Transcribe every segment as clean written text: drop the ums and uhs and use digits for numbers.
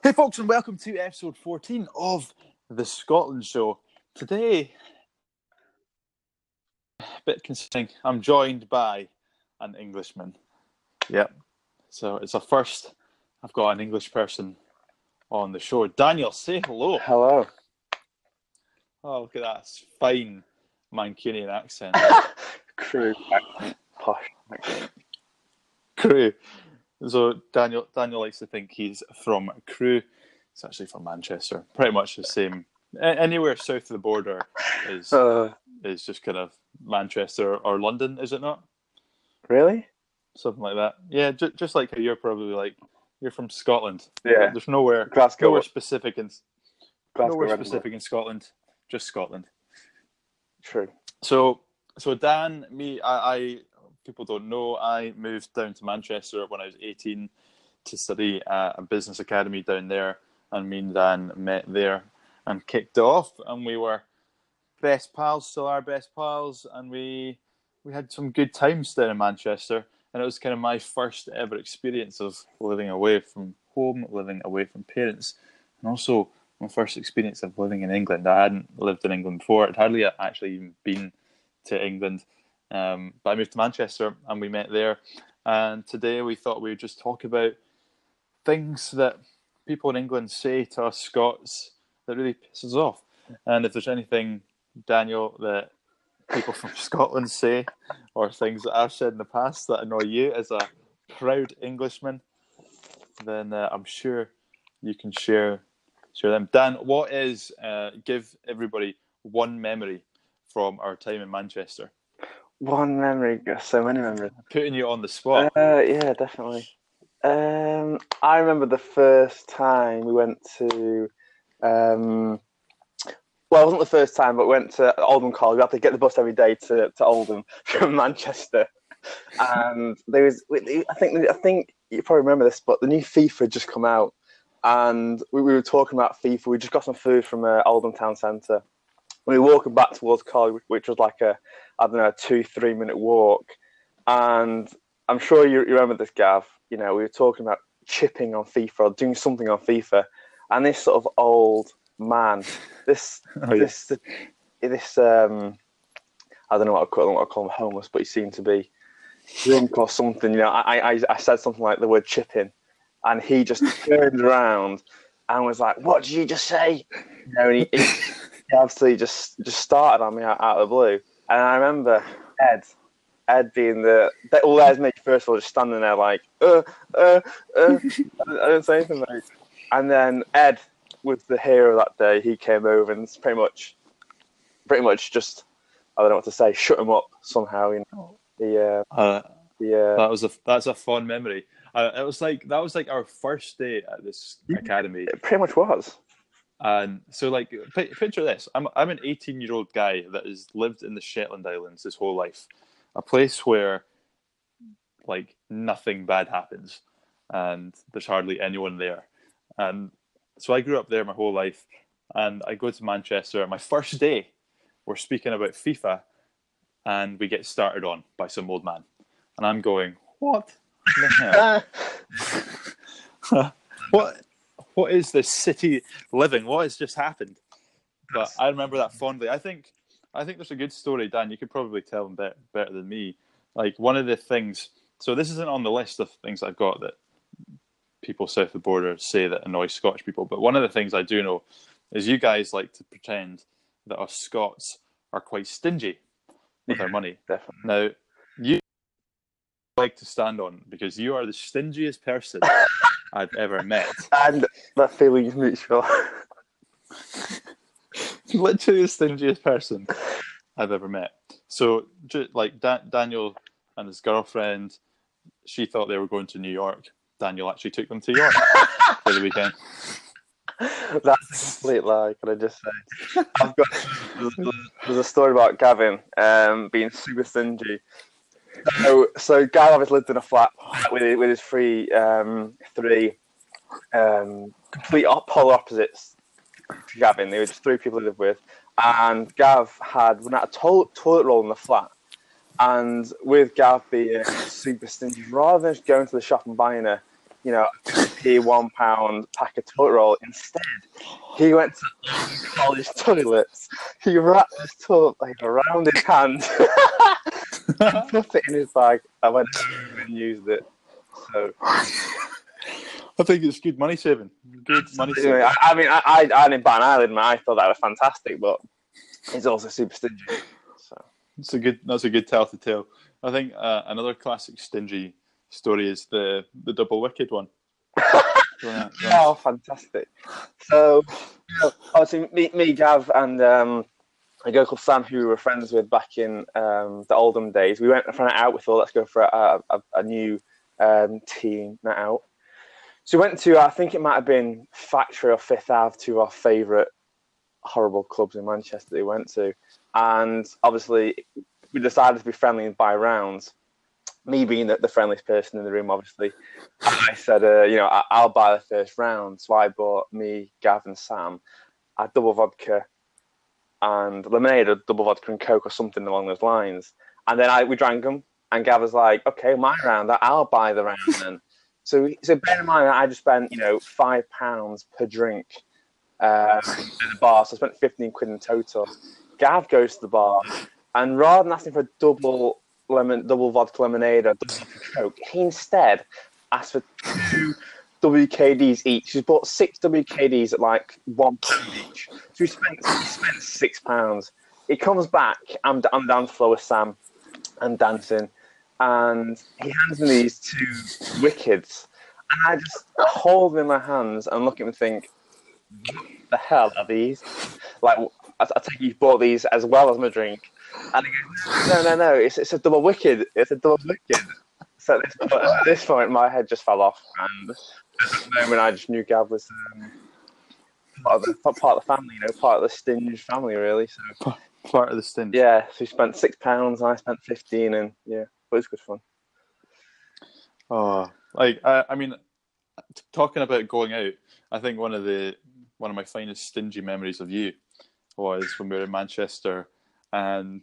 Hey folks, and welcome to episode 14 of the Scotland Show. Today, a bit concerning, I'm joined by an Englishman. Yep. So it's a first. I've got an English person on the show. Daniel, say hello. Hello. Oh, look at that fine Mancunian accent. Crew. Posh. Crewe. So Daniel likes to think he's from Crewe. He's actually from Manchester. Pretty much the same. Anywhere south of the border is just kind of Manchester or London, is it not? Really? Something like that. Yeah, just like how you're probably like, you're from Scotland. Yeah. There's nowhere specific in Scotland. Just Scotland. True. So Dan, I people don't know, I moved down to Manchester when I was 18 to study at a business academy down there, and me and Dan met there and kicked it off, and we were best pals, still are best pals, and we had some good times down in Manchester, and it was kind of my first ever experience of living away from home, living away from parents, and also my first experience of living in England. I hadn't lived in England before. I'd hardly actually even been to England. But I moved to Manchester and we met there. And today we thought we would just talk about things that people in England say to us Scots that really pisses off. And if there's anything, Daniel, that people from Scotland say, or things that I've said in the past that annoy you as a proud Englishman, then I'm sure you can share them. Dan, what is, give everybody one memory from our time in Manchester. One memory, so many memories. Putting you on the spot. Yeah, definitely. I remember the first time we went to, well, it wasn't the first time, but we went to Oldham College. We had to get the bus every day to Oldham from Manchester. And there was, I think you probably remember this, but the new FIFA had just come out. And we were talking about FIFA. We just got some food from Oldham Town Centre. We were walking back towards college, which was like a 2-3 minute walk. And I'm sure you remember this, Gav. You know, we were talking about chipping on FIFA or doing something on FIFA. And this sort of old man, this I don't know what I call him, homeless, but he seemed to be drunk or something. You know, I said something like the word chipping, and he just turned around and was like, "What did you just say?" You know, and he absolutely just started on me out of the blue. And I remember Ed being there's me first of all, just standing there like, I didn't say anything, mate. And then Ed was the hero that day. He came over and pretty much just, I don't know what to say, shut him up somehow. You know, that's a fun memory. That was like our first day at this academy. It pretty much was. And so, like, picture this: I'm an 18-year-old guy that has lived in the Shetland Islands his whole life, a place where, like, nothing bad happens, and there's hardly anyone there. And so I grew up there my whole life, and I go to Manchester. My first day, we're speaking about FIFA, and we get started on by some old man, and I'm going, "What the hell? What is this city living? What has just happened?" But I remember that fondly. I think there's a good story, Dan. You could probably tell them better than me. Like, one of the things. So this isn't on the list of things I've got that people south of the border say that annoy Scottish people. But one of the things I do know is you guys like to pretend that us Scots are quite stingy with our money. Definitely. Now, you like to stand on because you are the stingiest person I've ever met. And that feeling is mutual. Literally the stingiest person I've ever met. So, like, Daniel and his girlfriend, she thought they were going to New York. Daniel actually took them to York for the weekend. That's a complete lie, can I just say? There's a story about Gavin being super stingy. So Gavin obviously lived in a flat with his three complete polar opposites to Gavin. There were just three people he lived with, and Gav had run out of toilet roll in the flat. And with Gav being super stingy, rather than just going to the shop and buying a 2p £1 pack of toilet roll. Instead, he went to college toilets. He wrapped his toilet paper around his hand, put it in his bag. I went home and used it. So I think it's good money saving. Good money saving. I mean, I didn't bat an eyelid, man. I thought that was fantastic, but he's also super stingy. So That's a good tale to tell. I think another classic stingy story is the double wicked one. Oh, fantastic! So, obviously, me, Gav, and a girl called Sam, who we were friends with back in the Oldham days, we went for a night out. We thought, let's go for a new team night out. So we went to, I think it might have been Factory or Fifth Ave, two of our favourite horrible clubs in Manchester that we went to. And obviously, we decided to be friendly and buy rounds. Me being the friendliest person in the room, obviously, I said, I'll buy the first round. So I bought me, Gav, and Sam a double vodka and lemonade, a double vodka and Coke, or something along those lines. And then we drank them, and Gav was like, "Okay, my round. I'll buy the round then." So bear in mind, I just spent £5 per drink at the bar, so I spent 15 quid in total. Gav goes to the bar, and rather than asking for a double vodka lemonade or double vodka Coke, he instead asked for 2 WKDs each. He bought 6 WKDs at like £1 each. So he spent £6. He comes back, I'm down the floor with Sam and dancing, and he hands me these 2 wickeds, and I just hold them in my hands and look at him and think, what the hell are these? Like, I think you bought these as well as my drink. And he goes, no, it's a double wicked. It's a double wicked. So at this point, my head just fell off, and at that moment, I just knew Gav was part of the family, part of the Stinge family, really. So part of the Stinge. Yeah, so he spent £6, and I spent 15, and yeah, it was good fun. Oh, I mean, talking about going out, I think one of my finest stingy memories of you was when we were in Manchester, and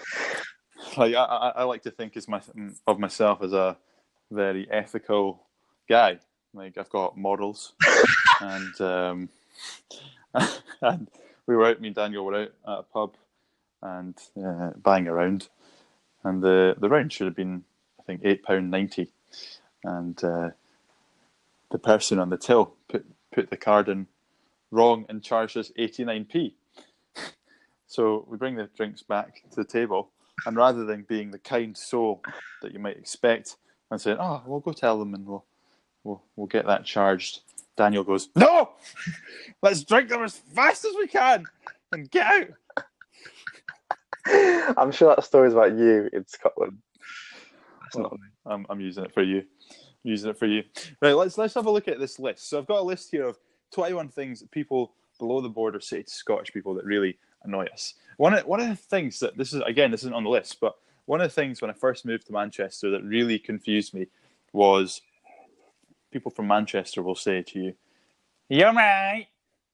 I like to think of myself as a very ethical guy. Like, I've got morals, and and we were out. Me and Daniel were out at a pub and buying a round, and the round should have been, I think, £8.90, and the person on the till put the card in wrong and charged us 89p. So we bring the drinks back to the table, and rather than being the kind soul that you might expect and saying, "Oh, we'll go tell them and we'll get that charged," Daniel goes, "No, let's drink them as fast as we can and get out." I'm sure that story's about you in Scotland. That's not me. I'm using it for you. Right, let's have a look at this list. So I've got a list here of 21 things that people below the border say to Scottish people that really annoy us. One of the things that this isn't on the list, but one of the things when I first moved to Manchester that really confused me was people from Manchester will say to you, "You're right,"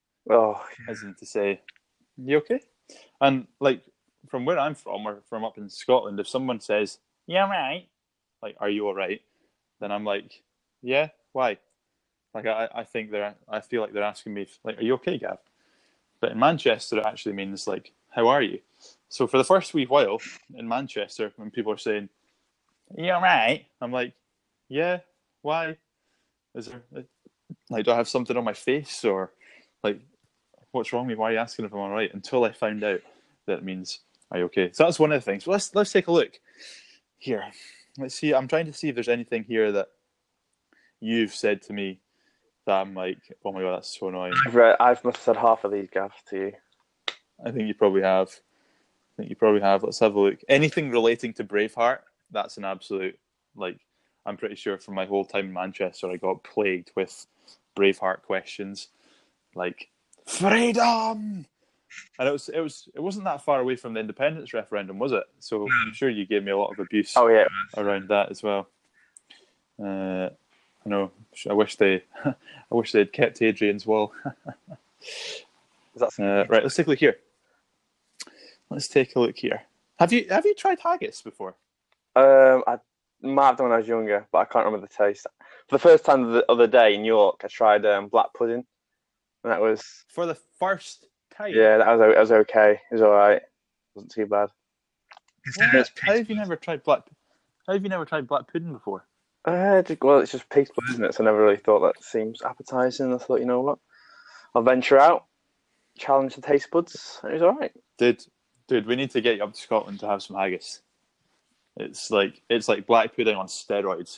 as in to say, "You okay?" And like, from where I'm from, or from up in Scotland, if someone says, "You're right," like, "Are you all right?" then I'm like, "Yeah, why?" Like, I feel like they're asking me, like, "Are you okay, Gav?" But in Manchester, it actually means, like, "How are you?" So for the first wee while in Manchester, when people are saying, "Are you all right?" I'm like, "Yeah, why? Is there, like, do I have something on my face, or like, what's wrong with me? Why are you asking if I'm all right?" Until I found out that it means, "Are you okay?" So that's one of the things. Let's take a look here. Let's see. I'm trying to see if there's anything here that you've said to me that I'm like, "Oh my god, that's so annoying." I've must have said half of these gaffs to you. I think you probably have. Let's have a look. Anything relating to Braveheart, that's an absolute, like, I'm pretty sure from my whole time in Manchester, I got plagued with Braveheart questions, like, freedom! And it wasn't that far away from the independence referendum, was it? So I'm sure you gave me a lot of abuse around that as well. I know. I wish they had kept Hadrian's Wall. Right, let's take a look here. Have you tried haggis before? I might have done when I was younger, but I can't remember the taste. For the first time the other day in York, I tried black pudding, and that was For the first time. that was okay. It was all right. Wasn't too bad. What? How have you never tried black pudding before? Well, it's just pig's blood, isn't it? So I never really thought that seems appetizing. I thought, you know what, I'll venture out, challenge the taste buds, and it was all right. Dude, we need to get you up to Scotland to have some haggis. It's like black pudding on steroids.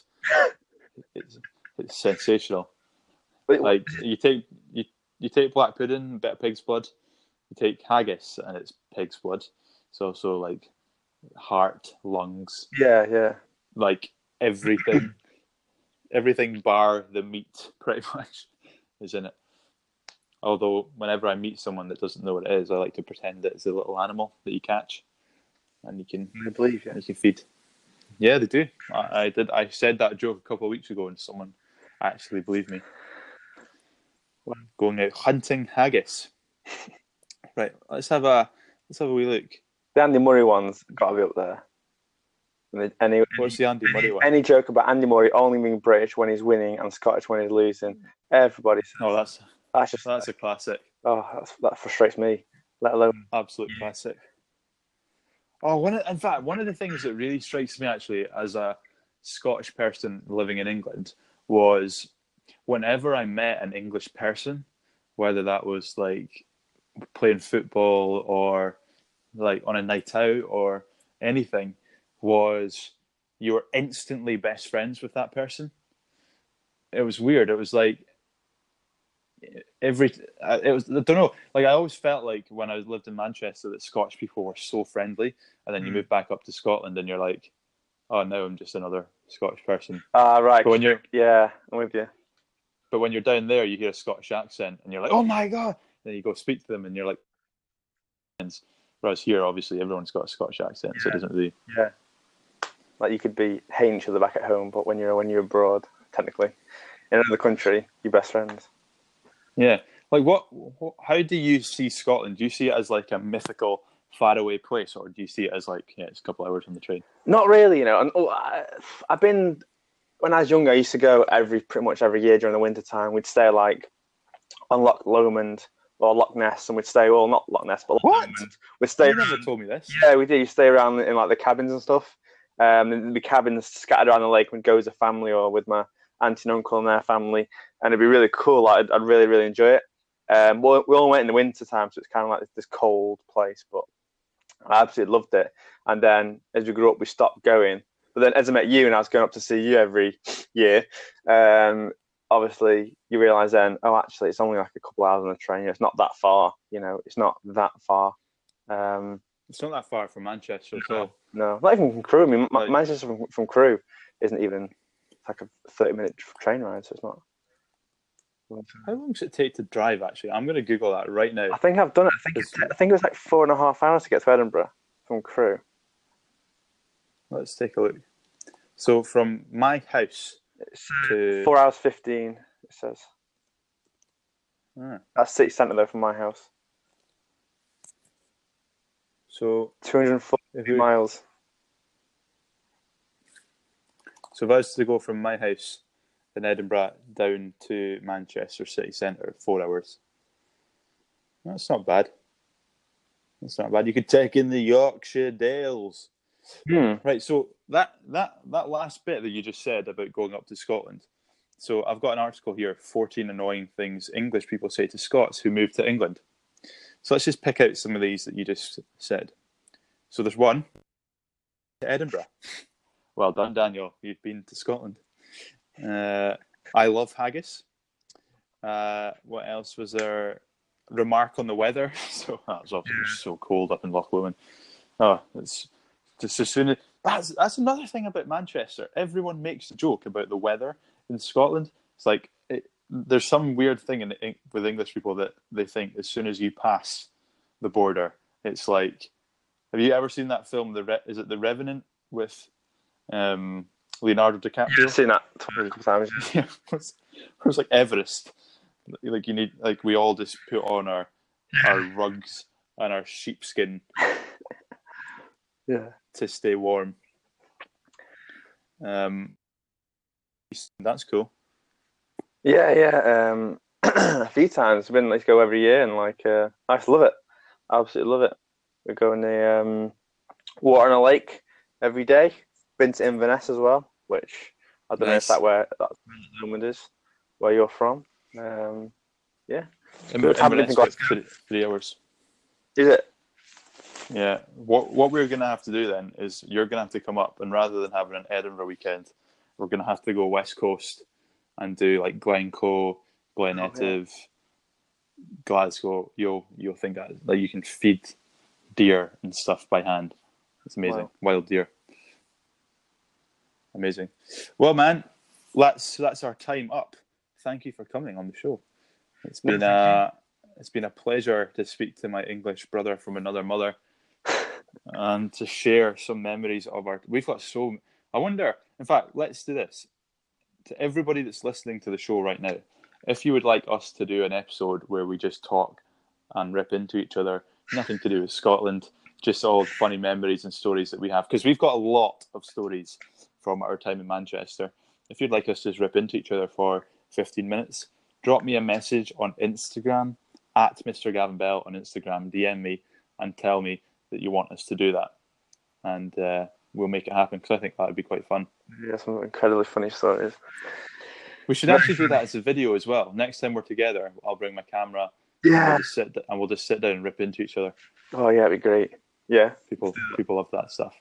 It's sensational. Like you take black pudding, a bit of pig's blood. You take haggis, and it's pig's blood. It's also like heart, lungs. Yeah. Like everything bar the meat, pretty much, is in it. Although whenever I meet someone that doesn't know what it is, I like to pretend that it's a little animal that you catch, and you can. I believe you. You can feed. Yeah, they do. I did. I said that joke a couple of weeks ago, and someone actually believed me. Going out hunting haggis. Right. Let's have a wee look. The Andy Murray one's got to be up there. What's the Andy Murray one? Any joke about Andy Murray only being British when he's winning and Scottish when he's losing, everybody says. Oh, that's a classic. Oh, that frustrates me. Let alone absolute classic. Oh, in fact, one of the things that really strikes me actually as a Scottish person living in England was whenever I met an English person, whether that was like playing football or like on a night out or anything, was you were instantly best friends with that person. It was weird. It was like I don't know. Like I always felt like when I lived in Manchester that Scottish people were so friendly, and then you move back up to Scotland and you're like, oh, now I'm just another Scottish person. Right. But when I'm with you. But when you're down there, you hear a Scottish accent and you're like, oh my God. Then you go speak to them and you're like, whereas here, obviously, everyone's got a Scottish accent, so it doesn't really. Yeah. Like you could be hating each other back at home, but when you're abroad, technically, in another country, you're best friends. Yeah. Like what? How do you see Scotland? Do you see it as like a mythical, faraway place, or do you see it as like, it's a couple hours on the train? Not really, you know. And I've been, when I was younger, I used to go pretty much every year during the winter time. We'd stay like on Loch Lomond or Loch Ness, and we'd stay, well, not Loch Ness, but Loch Lomond. We'd stay. You never told me this. Yeah, we did. You stay around in like the cabins and stuff. There'd be cabins scattered around the lake. We'd go as a family or with my auntie and uncle and their family, and it'd be really cool. I'd really, really enjoy it. Well, we all went in the winter time, so it's kind of like this cold place, but I absolutely loved it. And then as we grew up, we stopped going. But then as I met you and I was going up to see you every year, obviously you realise then, oh, actually, it's only like a couple hours on the train. It's not that far. You know, it's not that far. It's not that far from Manchester at all. No, not even from Crewe. I mean, Manchester from Crewe isn't even like a 30-minute train ride, so it's not. How long does it take to drive, actually? I'm going to Google that right now. I think I've done it. I think it was like 4.5 hours to get to Edinburgh from Crewe. Let's take a look. So from my house to 4 hours 15, it says. Ah. That's city centre though from my house. So 240 miles. So if I was to go from my house in Edinburgh down to Manchester city centre, 4 hours. That's not bad. That's not bad. You could take in the Yorkshire Dales. Right, so that last bit that you just said about going up to Scotland. So I've got an article here, 14 annoying things English people say to Scots who move to England. So let's just pick out some of these that you just said. So there's one, Edinburgh. Well done, Daniel. You've been to Scotland. I love haggis. What else was there? Remark on the weather. So that was obviously so cold up in Loch Lomond. Oh, it's just as soon as that's another thing about Manchester. Everyone makes a joke about the weather in Scotland. It's like there's some weird thing with English people that they think as soon as you pass the border, it's like. Have you ever seen that film? Is it The Revenant with Leonardo DiCaprio? Yeah, I've seen that 20 times. Yeah, it's like Everest. Like you need, like we all just put on our rugs and our sheepskin, to stay warm. That's cool. Yeah. A few times. We've been let's go every year, and I just love it. Absolutely love it. We go in the water on a lake every day. Been to Inverness as well, which I don't know if Nice. that's where Lomond is, where you're from. Yeah, it's good. Haven't been to Inverness about Glasgow. 3 hours. Is it? Yeah. What we're gonna have to do then is you're gonna have to come up, and rather than having an Edinburgh weekend, we're gonna have to go West Coast and do like Glencoe, Glenetiv, Glasgow. You'll think that you can feed deer and stuff by hand. It's amazing. Wow. Wild deer. Amazing. Well, man, that's our time up. Thank you for coming on the show. It's been a pleasure to speak to my English brother from another mother and to share some memories of our. We've got so. I wonder. In fact, let's do this. To everybody that's listening to the show right now, if you would like us to do an episode where we just talk and rip into each other, nothing to do with Scotland, just all funny memories and stories that we have, because we've got a lot of stories from our time in Manchester. If you'd like us to just rip into each other for 15 minutes, drop me a message on Instagram at Mr. Gavin Bell on Instagram, DM me and tell me that you want us to do that. And we'll make it happen, because I think that would be quite fun. Yeah, some incredibly funny stories. We should actually do that as a video as well. Next time we're together, I'll bring my camera. Yeah. And we'll just sit down and rip into each other. Oh yeah, it'd be great. Yeah. People love that stuff.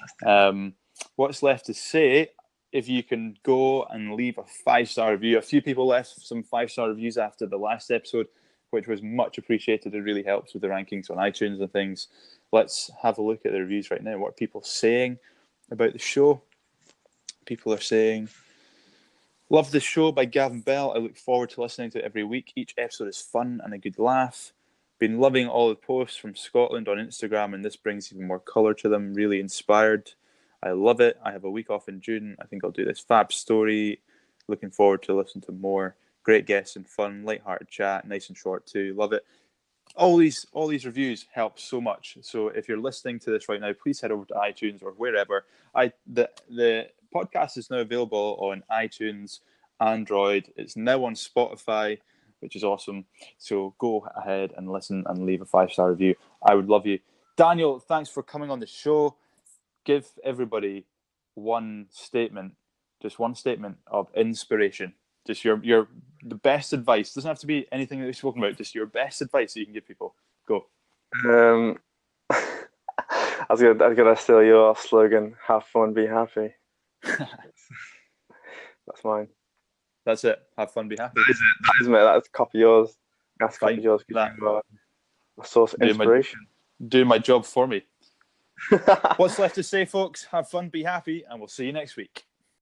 What's left to say? If you can go and leave a 5-star review. A few people left some 5-star reviews after the last episode, which was much appreciated. It really helps with the rankings on iTunes and things. Let's have a look at the reviews right now. What are people saying about the show? People are saying, love the show by Gavin Bell. I look forward to listening to it every week. Each episode is fun and a good laugh. Been loving all the posts from Scotland on Instagram, and this brings even more colour to them. Really inspired. I love it. I have a week off in June. I think I'll do this fab story. Looking forward to listen to more. Great guests and fun, light-hearted chat, nice and short too. Love it. All these reviews help so much. So if you're listening to this right now, please head over to iTunes or wherever. The podcast is now available on iTunes, Android. It's now on Spotify, which is awesome. So go ahead and listen and leave a 5-star review. I would love you. Daniel, thanks for coming on the show. Give everybody one statement of inspiration. Just the best advice. Doesn't have to be anything that we've spoken about. Just your best advice that you can give people. Go. I was gonna steal your slogan. Have fun, be happy. That's mine. That's it. Have fun, be happy. That is mate. That's copy yours. That's copy yours because you are a source of inspiration. Doing my job for me. What's left to say, folks? Have fun, be happy, and we'll see you next week.